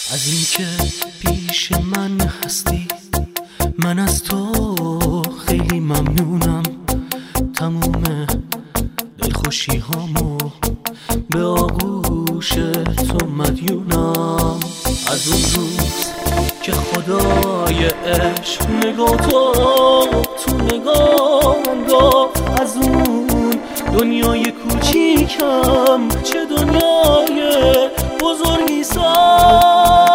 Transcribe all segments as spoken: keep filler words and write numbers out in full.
از این که پیش من هستی من از تو خیلی ممنونم. تموم دلخوشی هامو به آغوش تو مدیونم. از اون روز که خدای عشق نگاه تو تو نگاه انداخت، از اون دنیای کوچیکم چه دنیای بزرگی ساخت.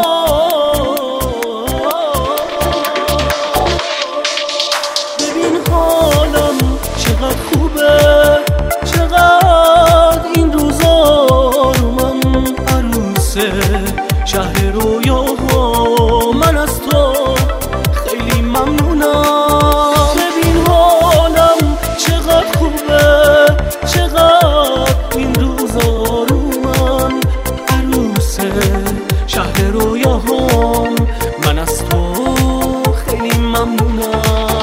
ببین حالم چقدر خوبه، چقدر این روزا رو من عروس شهر رویاها، من از تو خیلی ممنونم. ببین حالم چقدر خوبه، چقدر این روزا رو من عروس شهر رویاهام، من از تو خیلی ممنونم.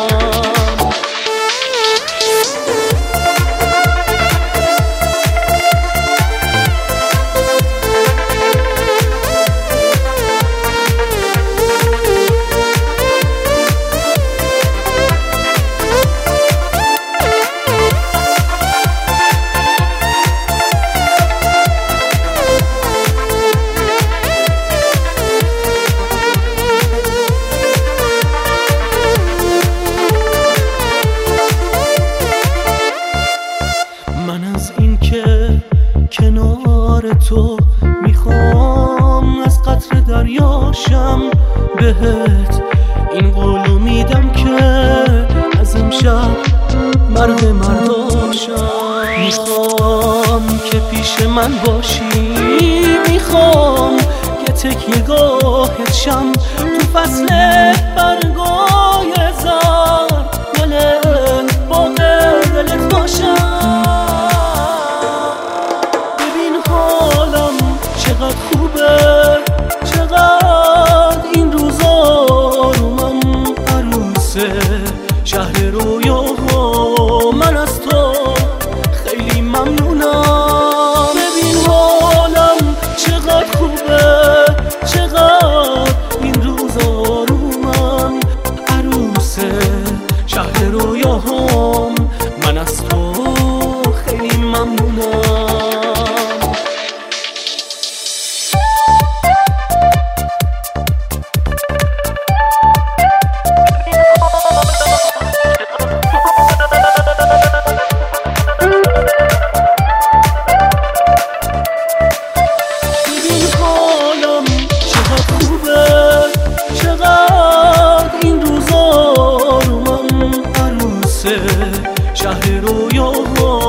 من از این که کنار تو میخوام از قطر دریاشم، بهت این قولو میدم که از امشب مرد مرداشم. میخوام که پیش من باشی، میخوام که تکیه‌گاهت شم تو فصل برگای زرد، گل باغ دلت باشم. چقدر خوبه، چقدر این روزا رو من عروس شهر رویاها، من از تو خیلی ممنونم. ببین حالم چقدر خوبه، چقدر این روزا رو من عروس شهر رویاهام، من از تو خیلی ممنونم. شهر رویاها